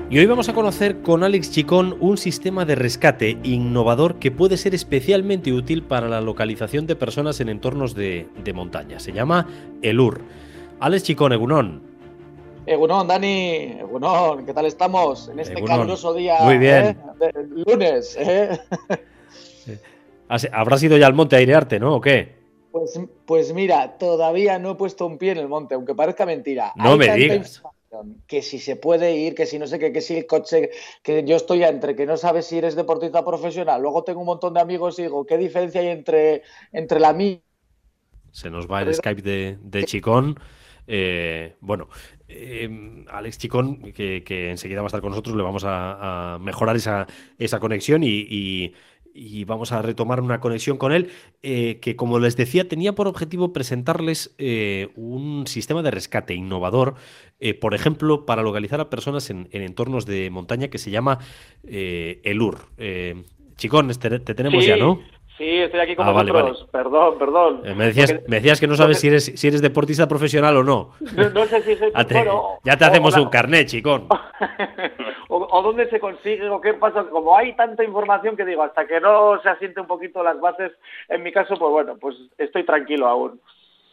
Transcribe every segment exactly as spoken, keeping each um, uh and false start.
Y hoy vamos a conocer con Alex Chicón un sistema de rescate innovador que puede ser especialmente útil para la localización de personas en entornos de, de montaña. Se llama ELUR. Alex Chicón, egunon. Egunon, Dani, Egunon, ¿qué tal estamos en este Egunon. caluroso día? Muy bien. ¿eh? De lunes, ¿eh? Habrás ido ya al monte a airearte, ¿no? ¿O qué? Pues, pues mira, todavía no he puesto un pie en el monte, aunque parezca mentira. No Hay me tanta digas. información que si se puede ir, que si no sé qué, que si el coche, que yo estoy entre que no sabes si eres deportista profesional, luego tengo un montón de amigos y digo, ¿qué diferencia hay entre, entre la mía? Se nos va el Skype de, de Chicón. Eh, bueno, eh, Alex Chicón, que, que enseguida va a estar con nosotros, le vamos a, a mejorar esa, esa conexión y, y, y vamos a retomar una conexión con él, eh, que como les decía, tenía por objetivo presentarles eh, un sistema de rescate innovador, eh, por ejemplo, para localizar a personas en, en entornos de montaña que se llama eh, ELUR. Eh, Chicón, te, te tenemos Sí. ya, ¿no? Sí, estoy aquí con Ah, vale, vosotros. vale. Perdón, perdón. Eh, me, decías, Porque, me decías que no sabes porque, si eres, si eres deportista profesional o no. no, no sé si soy... Ya te, bueno, ya te o, hacemos o la, un carnet, Chicón. o, o dónde se consigue, o qué pasa. Como hay tanta información que digo, hasta que no se asiente un poquito las bases, en mi caso, pues bueno, pues estoy tranquilo aún.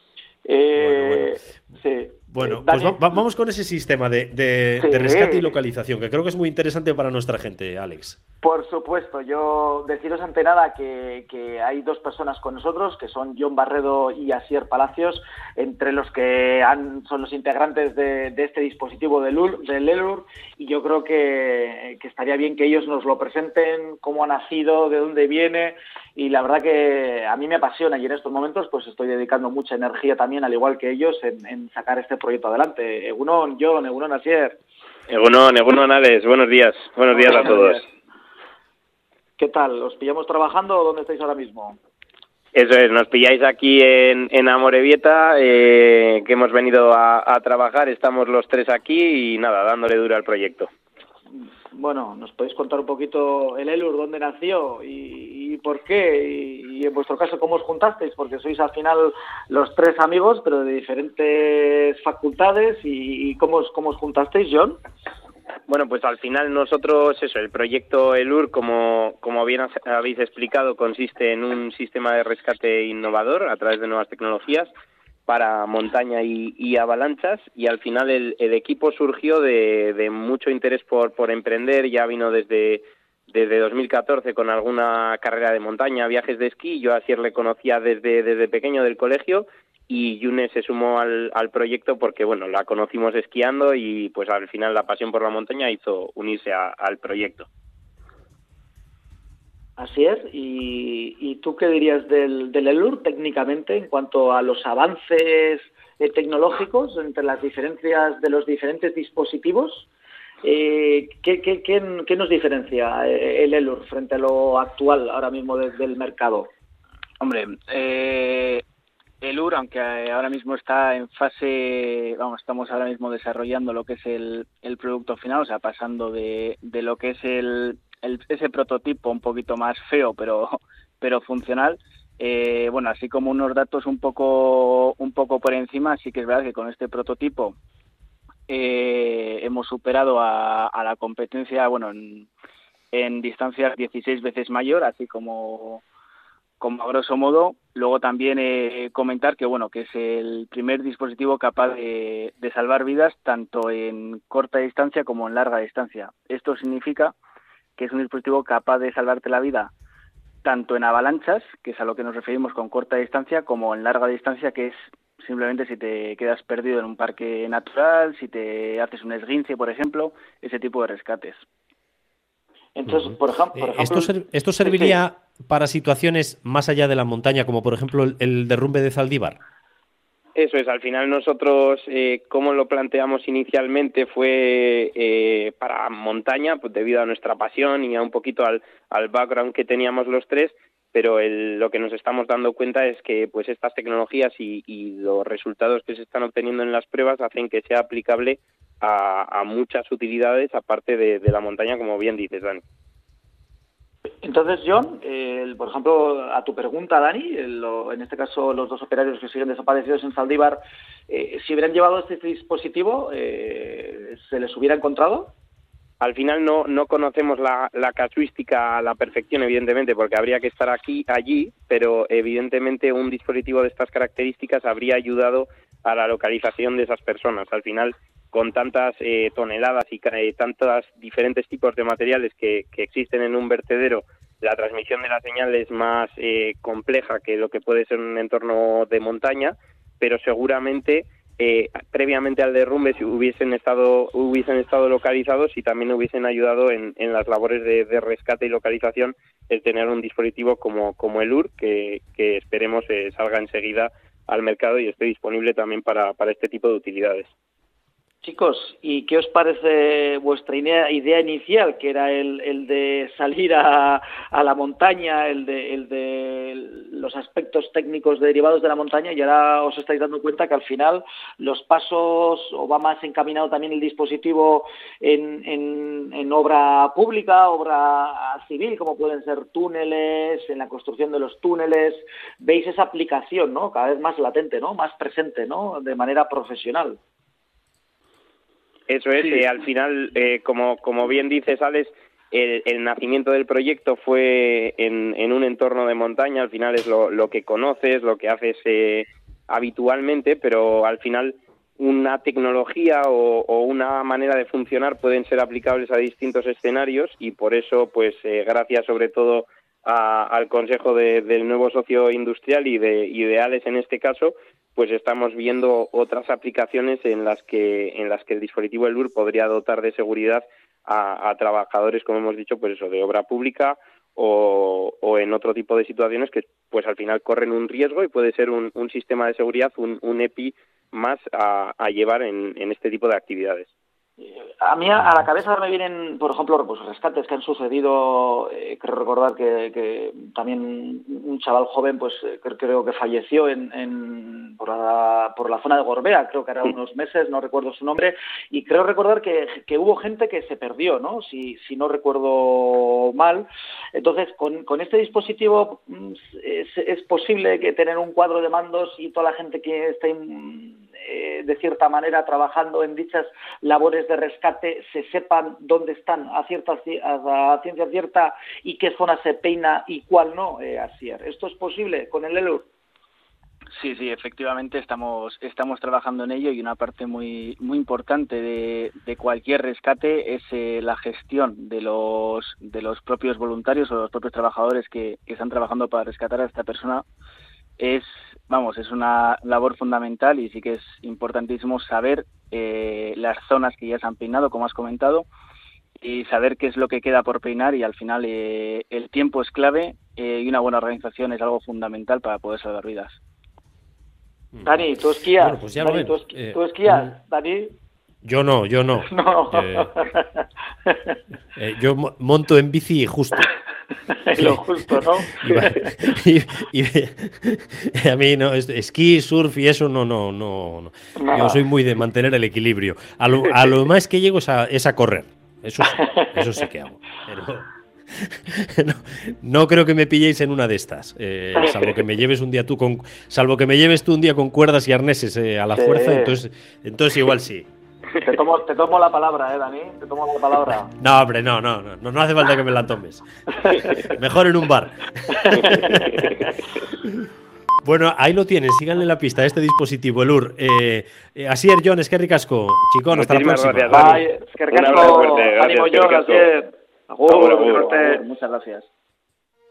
Eh, Bueno, bueno. Sí. Bueno, Eh, pues Dani, va, vamos con ese sistema de, de, sí. de rescate y localización, que creo que es muy interesante para nuestra gente, Alex. Por supuesto, yo deciros ante nada que, que hay dos personas con nosotros, que son John Barredo y Asier Palacios, entre los que han, son los integrantes de, de este dispositivo del ELUR, y yo creo que, que estaría bien que ellos nos lo presenten, cómo ha nacido, de dónde viene, y la verdad que a mí me apasiona, y en estos momentos pues estoy dedicando mucha energía también, al igual que ellos, en, en sacar este proyecto adelante. Egunon, John, Egunon, Asier. Egunon, Egunon, Alex, buenos días, buenos días a todos. ¿Qué tal? ¿Os pillamos trabajando o dónde estáis ahora mismo? Eso es, nos pilláis aquí en, en Amorebieta, eh, que hemos venido a, a trabajar, estamos los tres aquí y nada, dándole duro al proyecto. Bueno, ¿nos podéis contar un poquito el ELUR, dónde nació y, y por qué? Y, y en vuestro caso, ¿cómo os juntasteis? Porque sois al final los tres amigos, pero de diferentes facultades. ¿Y, y cómo, os, cómo os juntasteis, John? Bueno, pues al final nosotros, eso, el proyecto ELUR, como, como bien habéis explicado, consiste en un sistema de rescate innovador a través de nuevas tecnologías para montaña y, y avalanchas, y al final el, el equipo surgió de, de mucho interés por, por emprender. Ya vino desde, desde dos mil catorce con alguna carrera de montaña, viajes de esquí. Yo a Asier le conocía desde, desde pequeño del colegio, y Yune se sumó al, al proyecto porque, bueno, la conocimos esquiando y pues al final la pasión por la montaña hizo unirse a, al proyecto. Así es. ¿Y, y tú qué dirías del, del ELUR técnicamente en cuanto a los avances eh, tecnológicos entre las diferencias de los diferentes dispositivos? Eh, ¿qué, qué, qué, ¿Qué nos diferencia el ELUR frente a lo actual ahora mismo desde el mercado? Hombre, eh... ELUR, aunque ahora mismo está en fase, vamos, estamos ahora mismo desarrollando lo que es el, el producto final, o sea, pasando de, de lo que es el, el ese prototipo un poquito más feo, pero pero funcional. Eh, bueno, así como unos datos un poco un poco por encima, sí que es verdad que con este prototipo eh, hemos superado a, a la competencia, bueno, en, en distancias dieciséis veces mayor, así como como a grosso modo. Luego también eh, comentar que bueno que es el primer dispositivo capaz de, de salvar vidas tanto en corta distancia como en larga distancia. Esto significa que es un dispositivo capaz de salvarte la vida tanto en avalanchas, que es a lo que nos referimos con corta distancia, como en larga distancia, que es simplemente si te quedas perdido en un parque natural, si te haces un esguince, por ejemplo, ese tipo de rescates. Entonces, por, ejemplo, por ejemplo... ¿Esto, ser, esto serviría sí, sí. para situaciones más allá de la montaña, como por ejemplo el, el derrumbe de Zaldívar? Eso es, al final nosotros, eh, como lo planteamos inicialmente, fue eh, para montaña, pues debido a nuestra pasión y a un poquito al, al background que teníamos los tres, pero el, lo que nos estamos dando cuenta es que pues estas tecnologías y, y los resultados que se están obteniendo en las pruebas hacen que sea aplicable a, a muchas utilidades, aparte de, de la montaña, como bien dices, Dani. Entonces, John, eh, por ejemplo, a tu pregunta, Dani, el, lo, en este caso los dos operarios que siguen desaparecidos en Zaldívar, eh, si hubieran llevado este dispositivo, eh, ¿se les hubiera encontrado? al final no, no conocemos la, la casuística a la perfección, evidentemente, porque habría que estar aquí, allí, pero evidentemente un dispositivo de estas características habría ayudado a la localización de esas personas. Al final, con tantas eh, toneladas y eh, tantos diferentes tipos de materiales que, que existen en un vertedero, la transmisión de la señal es más eh, compleja que lo que puede ser un entorno de montaña, pero seguramente eh, previamente al derrumbe, si hubiesen estado hubiesen estado localizados y también hubiesen ayudado en, en las labores de, de rescate y localización el tener un dispositivo como, como el U R, que, que esperemos eh, salga enseguida al mercado y esté disponible también para, para este tipo de utilidades. Chicos, ¿y qué os parece vuestra idea, idea inicial, que era el, el de salir a, a la montaña, el de, el de los aspectos técnicos derivados de la montaña, y ahora os estáis dando cuenta que al final los pasos, o va más encaminado también el dispositivo en, en, en obra pública, obra civil, como pueden ser túneles, en la construcción de los túneles? ¿Veis esa aplicación, ¿no?, cada vez más latente, ¿no?, más presente, ¿no?, de manera profesional? Eso es, sí. eh, al final, eh, como, como bien dices, Alex, el, el nacimiento del proyecto fue en, en un entorno de montaña. Al final es lo, lo que conoces, lo que haces eh, habitualmente, pero al final una tecnología o, o una manera de funcionar pueden ser aplicables a distintos escenarios, y por eso, pues eh, gracias sobre todo a, al consejo de, del nuevo socio industrial y de, y de Alex en este caso, pues estamos viendo otras aplicaciones en las que en las que el dispositivo del U R podría dotar de seguridad a, a trabajadores, como hemos dicho, pues eso, de obra pública o, o en otro tipo de situaciones que pues al final corren un riesgo, y puede ser un, un sistema de seguridad, un, un E P I más a, a llevar en, en este tipo de actividades. A mí a la cabeza me vienen, por ejemplo, pues rescates que han sucedido. Eh, creo recordar que, que también un chaval joven, pues creo, creo que falleció en, en por, la, por la zona de Gorbea, creo que era unos meses, no recuerdo su nombre, y creo recordar que, que hubo gente que se perdió, ¿no?, si, si no recuerdo mal. Entonces, con, con este dispositivo es, es posible que tener un cuadro de mandos y toda la gente que esté eh, de cierta manera trabajando en dichas labores de rescate se sepan dónde están a cierta a ciencia cierta y qué zona se peina y cuál no, eh, Asier. ¿Esto es posible con el E L U R? Sí, sí, efectivamente estamos estamos trabajando en ello, y una parte muy muy importante de, de cualquier rescate es eh, la gestión de los de los propios voluntarios o los propios trabajadores que, que están trabajando para rescatar a esta persona. Es, vamos, es una labor fundamental, y sí que es importantísimo saber eh, las zonas que ya se han peinado, como has comentado, y saber qué es lo que queda por peinar, y al final eh, el tiempo es clave eh, y una buena organización es algo fundamental para poder salvar vidas. Dani, ¿tú esquías? Bueno, pues ya Dani, lo ¿tú, esqui eh, ¿tú esquías, eh, Dani? Yo no, yo no. no. Eh, eh, yo monto en bici justo. Lo justo, ¿no? y, y, y a mí no, esquí, surf y eso no, no, no, no. no. Yo soy muy de mantener el equilibrio. A lo, a lo más que llego es a, es a correr. Eso sí, eso sí que hago. Pero no, no creo que me pilléis en una de estas. Eh, salvo que me lleves un día tú con, salvo que me lleves tú un día con cuerdas y arneses eh, a la sí. fuerza. Entonces, entonces igual sí. Te tomo, te tomo la palabra, ¿eh, Dani? Te tomo la palabra. No, hombre, no, no, no, no hace falta que me la tomes. Mejor en un bar. Bueno, ahí lo tienen, síganle la pista a este dispositivo, el U R. Eh, eh, Asier, Jon, es que ricasco. Chicón, hasta la próxima. Gracias, Bye, es que ricasco. Ánimo, Jon, Asier. Agur, agur, agur, agur. Muchas gracias.